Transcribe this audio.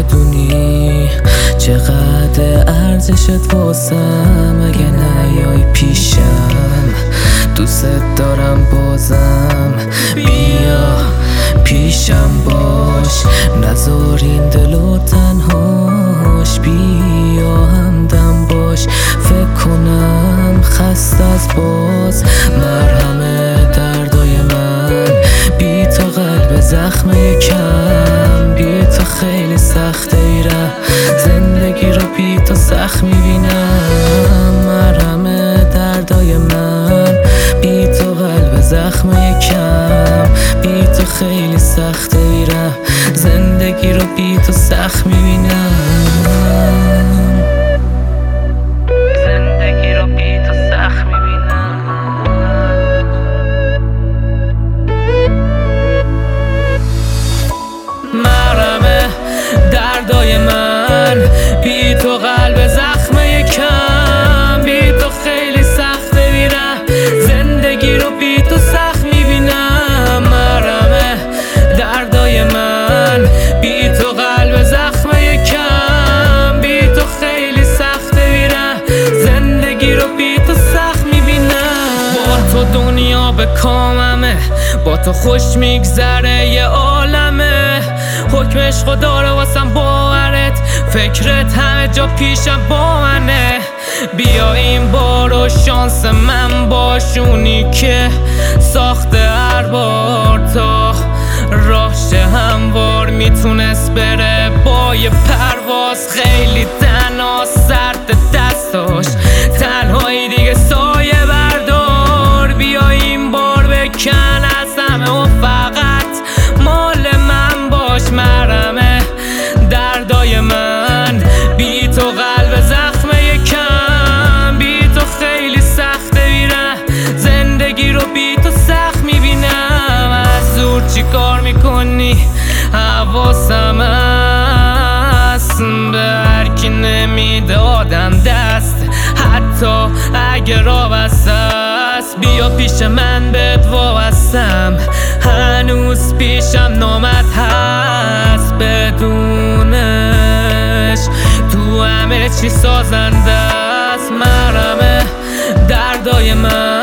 بدونی چقدر ارزشت واسم. اگه نیای پیشم دوست دارم بازم. بیا پیشم باش، نذار این دلو تنهاش. بیا همدم باش، فکر کنم خسته از باز. مرهم دردای من، بی تو قلب زخم یکم. بی تو خیلی سخته ایرم، زندگی رو بی تو سخت میبینم. مرهم دردای من، بی تو قلب زخم یکم. بی تو خیلی سخته ایرم، زندگی رو بی تو سخت میبینم. زندگی رو بی تو سخت میبینم. مرهم دردای من، بی تو قلب زخم یکم. بی تو خیلی سخته میرم، زندگی رو بی تو سخت میبینم. مرهم دردای من، بی تو قلب زخم یکم. بی تو خیلی سخته میرم، زندگی رو بی تو سخت میبینم. با تو دنیا به کاممه، با تو خوش میگذره یه عالمه. حکمش خدا رو واسم باورت، فکرت همه جا پیشم با منه. بیا این بار و شانس من باشونی که ساخته هر بار تا راهش هموار میتونست بره با یه پرواز. خیلی تنها سرد دستاش، تنهایی دیگه سایه بردار. بیا این بار بکن از همه و فقط مال من باش. مرهم دردای من، بی تو قلب زخم یکم. بی تو خیلی سخته میرم، زندگی رو بی تو سخت میبینم. از دور چی کار میکنی حواسم هست، به هرکی نمیده آدم دست، حتی اگه راه بسته است. بیا پیش من بهت وابستم، هنوز پیشم نامت هست. بدونش تو همه چی سازنده است. مرهم دردای من،